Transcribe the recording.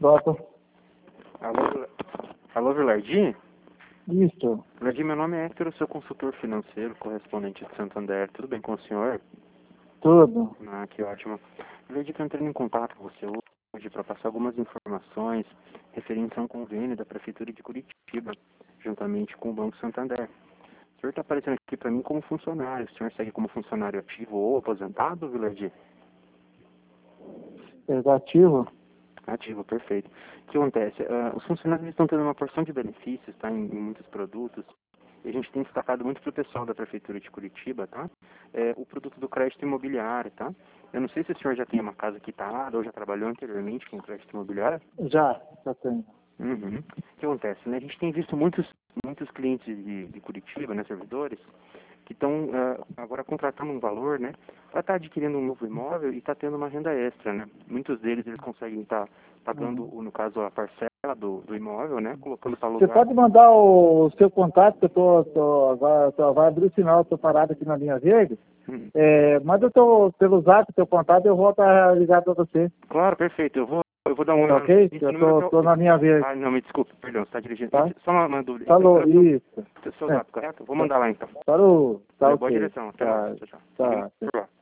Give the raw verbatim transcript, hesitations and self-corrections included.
Pronto. Alô, alô, Vilardi? Isso. Vilardi, meu nome é Héctor, eu sou consultor financeiro, correspondente de Santander. Tudo bem com o senhor? Tudo. Ah, que ótimo. Vilardi, estou entrando em contato com você hoje para passar algumas informações referentes a um convênio da Prefeitura de Curitiba, juntamente com o Banco Santander. O senhor está aparecendo aqui para mim como funcionário. O senhor segue como funcionário ativo ou aposentado, Vilardi? Negativo? Ativo, perfeito. O que acontece? Uh, os funcionários estão tendo uma porção de benefícios, tá, em, em muitos produtos, e a gente tem destacado muito para o pessoal da Prefeitura de Curitiba, tá? É, o produto do crédito imobiliário, tá? Eu não sei se o senhor já tem uma casa quitada ou já trabalhou anteriormente com crédito imobiliário. Já, já tenho. Uhum. O que acontece, né? A gente tem visto muitos, muitos clientes de, de Curitiba, né, servidores, que estão uh, agora contratando um valor, né, para estar tá adquirindo um novo imóvel e estar tá tendo uma renda extra, né. Muitos deles eles conseguem estar tá pagando, Uhum. no caso, a parcela do, do imóvel, né, colocando para Você alugar. pode mandar o seu contato, que eu tô, tô, agora tô, vai abrir o sinal, estou parado aqui na linha verde. Hum. É, manda o teu, pelo zap, teu contato, eu volto a ligar para você. Claro, perfeito. Eu vou, eu vou dar uma Tá olhada ok? nesse Eu número. tô, Que tô eu... na linha verde, Ah, não, me desculpe, perdão, você está dirigindo. tá? Esse, só uma, uma dúvida. Falou, Esse é o isso. seu, seu É. zap, correto? Vou mandar lá então. Falou, tá Valeu, boa ok. direção. Até mais. Tá, Tchau, tchau. tá. Por lá.